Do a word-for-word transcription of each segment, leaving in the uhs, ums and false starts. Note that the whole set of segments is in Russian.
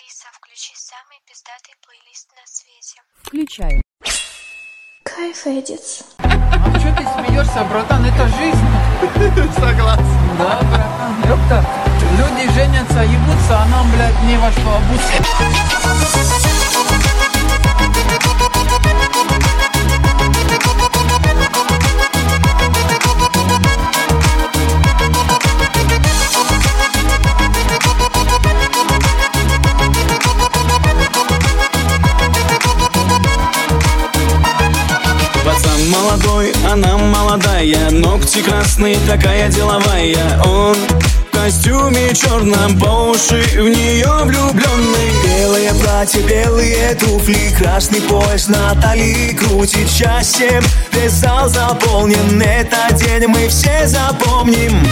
Алиса, включи самый пиздатый плейлист на свете. Включаю. Кайф, Эдис. А что ты смеешься, братан? Это жизнь. Согласен. Да, братан. Ёпта. Люди женятся, ебутся, а нам, блядь, не во что обуться. Пацан молодой, она молодая, ногти красные, такая деловая. Он в костюме черном, по уши в нее влюбленный. Белое платье, белые туфли, красный пояс на талии крутит счастьем. Весь зал заполнен, этот день мы все запомним.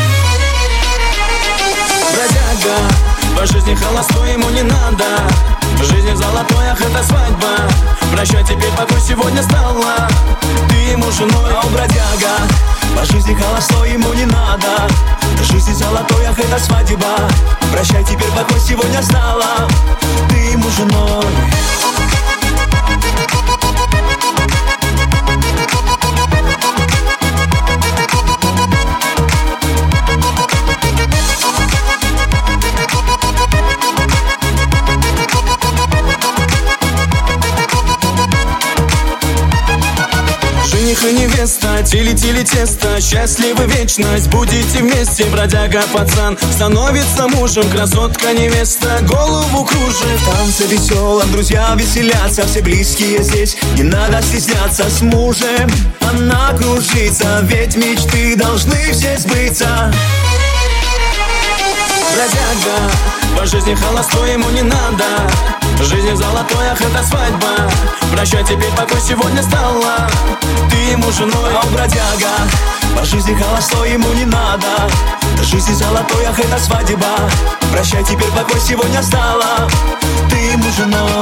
Бродяга, по жизни холостой, ему не надо. В жизни золотой, ах, это свадьба. Прощай, теперь покой сегодня стала. Ты ему женой, а у бродяга по жизни холостой, ему не надо. В жизни золотой, ах, это свадьба. Прощай, теперь покой сегодня стала. Ты ему женой. Жених и невеста, тили-тили тесто, счастливы вечность, будете вместе. Бродяга пацан становится мужем, красотка невеста голову кружит. В танце веселом друзья веселятся, все близкие здесь, не надо стесняться. С мужем она кружится, ведь мечты должны все сбыться. Бродяга, по жизни холостой, ему не надо. В жизни золотой, ах, это свадьба. Прощай, теперь покой сегодня стала. Ты ему женой, а у бродяга по жизни холостой, ему не надо. В жизни золотой, ах, это свадьба. Прощай, теперь покой сегодня стала. Ты ему женой.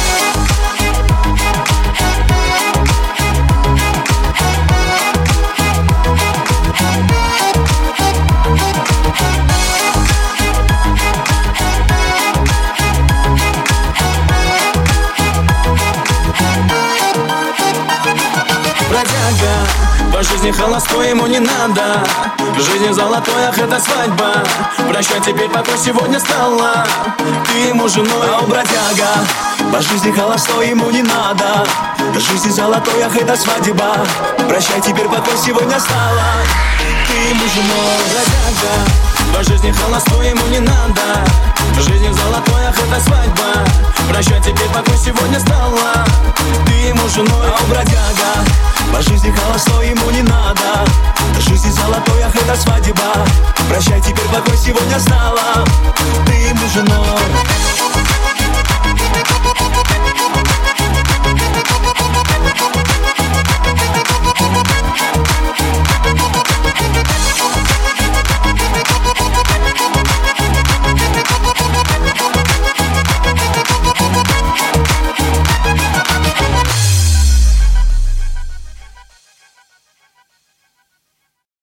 Бродяга, по жизни холостой, ему не надо. В жизни золотой, ах, это свадьба. Прощай, теперь покой сегодня стала. Ты ему женой, а у бродяга по жизни холостой, ему не надо. В жизни золотой, ах, это свадьба. Прощай, теперь покой сегодня стала. Ты ему женой. Бродяга, по жизни холостой, ему не надо. В жизни золотой, ах, это свадьба. Прощай, теперь покой сегодня стала. Ты ему женой, а у бродяга по жизни холостой, ему не надо. В жизни золотой, ах, это свадьба. Прощай, теперь покой сегодня стала. Ты ему женой.